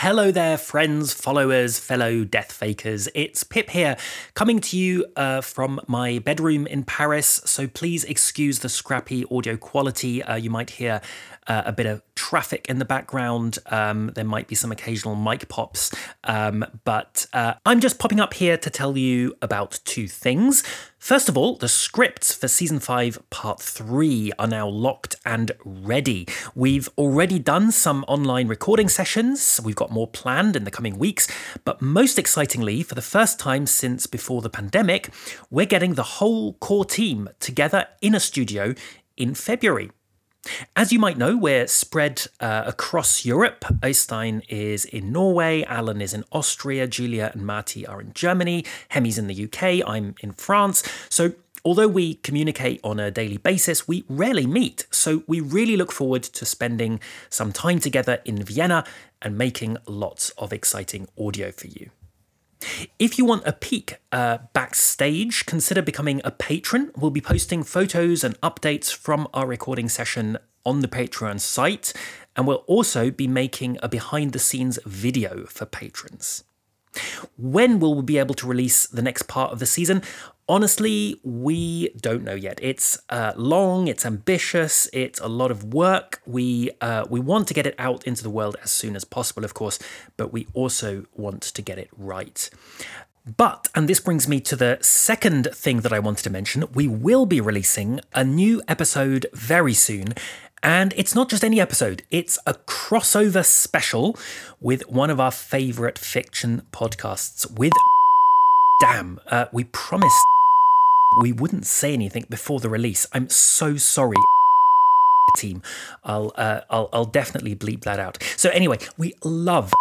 Hello there, friends, followers, fellow death fakers. It's Pip here, coming to you from my bedroom in Paris. So please excuse the scrappy audio quality. You might hear a bit of traffic in the background. There might be some occasional mic pops. But I'm just popping up here to tell you about two things. First of all, the scripts for Season 5 Part 3 are now locked and ready. We've already done some online recording sessions. We've got more planned in the coming weeks. But most excitingly, for the first time since before the pandemic, we're getting the whole core team together in a studio in February. As you might know, we're spread across Europe. Øystein is in Norway, Alan is in Austria, Julia and Marty are in Germany, Hemi's in the UK, I'm in France. So although we communicate on a daily basis, we rarely meet. So we really look forward to spending some time together in Vienna and making lots of exciting audio for you. If you want a peek backstage, consider becoming a patron. We'll be posting photos and updates from our recording session on the Patreon site, and we'll also be making a behind-the-scenes video for patrons. When will we be able to release the next part of the season? Honestly, we don't know yet. It's long, it's ambitious, it's a lot of work. We want to get it out into the world as soon as possible, of course, but we also want to get it right. But, and this brings me to the second thing that I wanted to mention, we will be releasing a new episode very soon. And it's not just any episode, it's a crossover special with one of our favourite fiction podcasts with we promised we wouldn't say anything before the release. I'm so sorry, team. I'll definitely bleep that out. So anyway, we love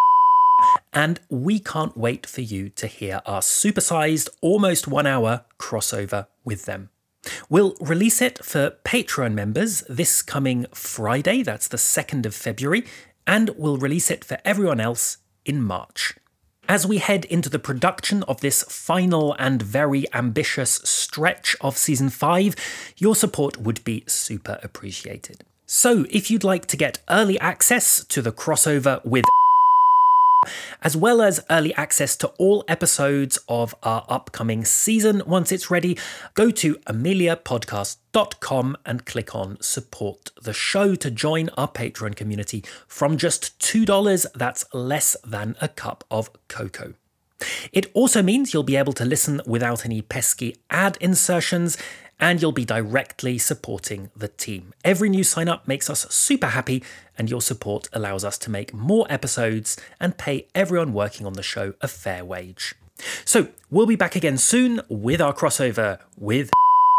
and we can't wait for you to hear our supersized, almost 1 hour crossover with them. We'll release it for Patreon members this coming Friday, that's the 2nd of February, and we'll release it for everyone else in March. As we head into the production of this final and very ambitious stretch of Season 5, your support would be super appreciated. So if you'd like to get early access to the crossover with as well as early access to all episodes of our upcoming season once it's ready, go to ameliapodcast.com and click on Support the Show to join our Patreon community. From just $2, that's less than a cup of cocoa. It also means you'll be able to listen without any pesky ad insertions, and you'll be directly supporting the team. Every new sign up makes us super happy, and your support allows us to make more episodes and pay everyone working on the show a fair wage. So we'll be back again soon with our crossover with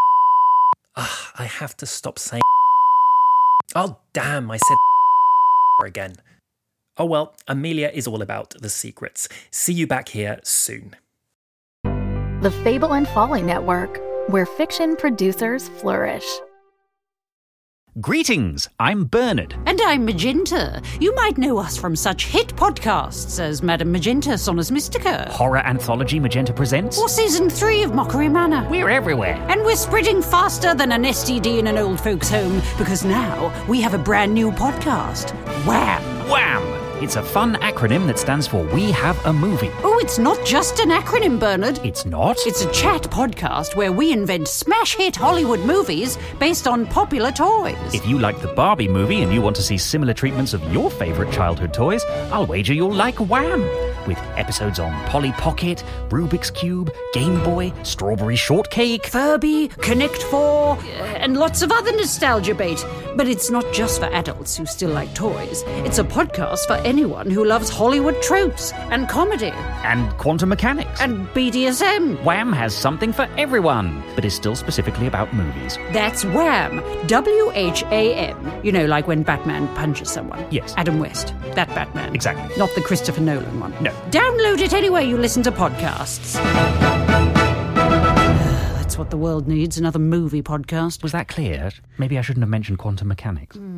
I have to stop saying oh damn, I said again. Oh well, Amelia is all about the secrets. See you back here soon. The Fable and Folly Network, where fiction producers flourish. Greetings, I'm Bernard. And I'm Magenta. You might know us from such hit podcasts as Madame Magenta, Sonus Mystica. Horror anthology Magenta Presents. Or Season 3 of Mockery Manor. We're everywhere. And we're spreading faster than an STD in an old folks' home, because now we have a brand new podcast. Wham! Wham! It's a fun acronym that stands for We Have a Movie. Oh, it's not just an acronym, Bernard. It's not? It's a chat podcast where we invent smash hit Hollywood movies based on popular toys. If you like the Barbie movie and you want to see similar treatments of your favourite childhood toys, I'll wager you'll like Wham! With episodes on Polly Pocket, Rubik's Cube, Game Boy, Strawberry Shortcake, Furby, Connect 4, and lots of other nostalgia bait. But it's not just for adults who still like toys. It's a podcast for anyone who loves Hollywood tropes and comedy. And quantum mechanics. And BDSM. Wham has something for everyone, but is still specifically about movies. That's Wham! WHAM. You know, like when Batman punches someone. Yes. Adam West. That Batman. Exactly. Not the Christopher Nolan one. No. Download it anywhere you listen to podcasts. That's what the world needs, another movie podcast. Was that clear? Maybe I shouldn't have mentioned quantum mechanics.